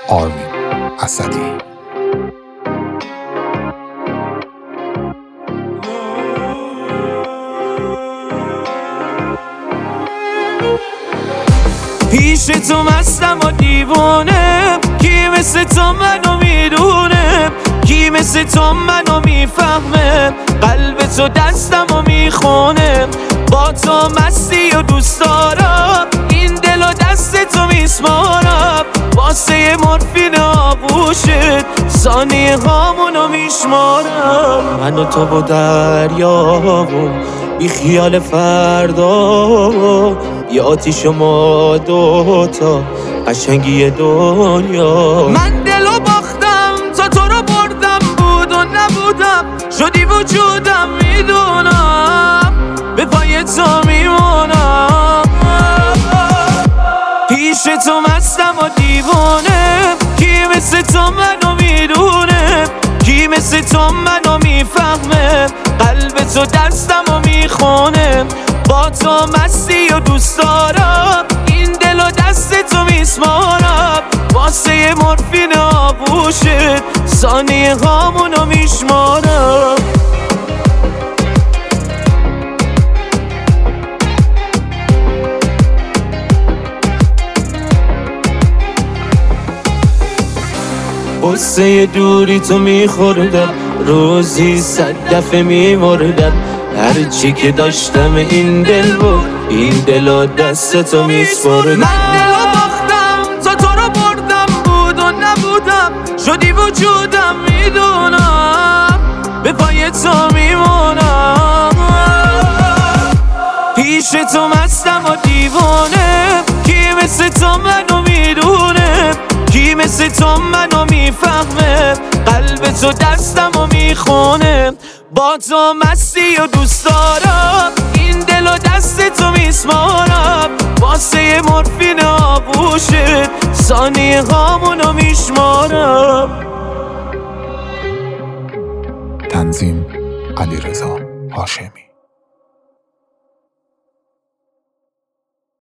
آرمین اسدی. پیش تو مستم و دیوانه، کی مثل تو منو میدونه، کی مثل تو منو میفهمه، قلب تو دستم و میخونه، با تو مستی و دوست دارم، این دل و دست تو میسمارم، واسه مورفین آغوشت ثانیه هامونو میشمارم. من و تو و دریا و بی خیال فردا، یه آتیش ما دوتا قشنگی دنیا. من دلو باختم تا تو رو بردم، بود و نبودم شدی وجودم، میدونم به پای تو میمونم. پیش تو مستم و دیوانه، کی مثل تو منو میدونه، کی مثل تو منو میفهمه، قلب تو دستم و میخونه، با تو مستی و دوست دارم، این دل و دست تو میسمارم، واسه مورفین آغوشت ثانیه هامونو میشمارم. قصه دوری تو میخوردم، روزی 100 دفعه میمردم، هرچی که داشتم این دل بود، این دل و دست تو میسپردم. من دلو باختم تا تو رو بردم، بود و نبودم شدی وجودم، میدونم به پای تو میمونم. پیش تو مستم و دیوانه، کی مثل تو منو میدونه، کی مثل تو منو میفهمه، قلب تو دستم و میخونه، با تو مستی و دوست دارم، این دل و دست تو میسمارم، واسه مورفین آغوشت ثانیه هامونو میشمارم. تنظیم علیرضا هاشمی.